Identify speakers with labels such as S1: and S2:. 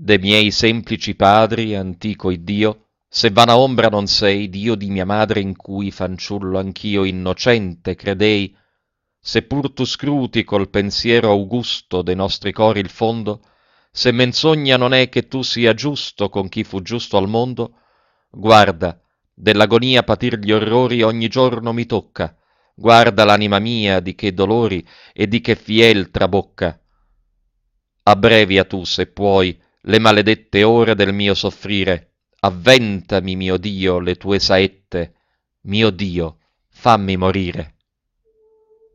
S1: de miei semplici padri, antico Iddio, se vana ombra non sei, Dio di mia madre in cui fanciullo anch'io innocente credei, se pur tu scruti col pensiero augusto de nostri cori il fondo, se menzogna non è che tu sia giusto con chi fu giusto al mondo, guarda, dell'agonia patir gli orrori ogni giorno mi tocca, guarda l'anima mia di che dolori e di che fiel trabocca. Abbrevia tu, se puoi, le maledette ore del mio soffrire, avventami, mio Dio, le tue saette, mio Dio, fammi morire.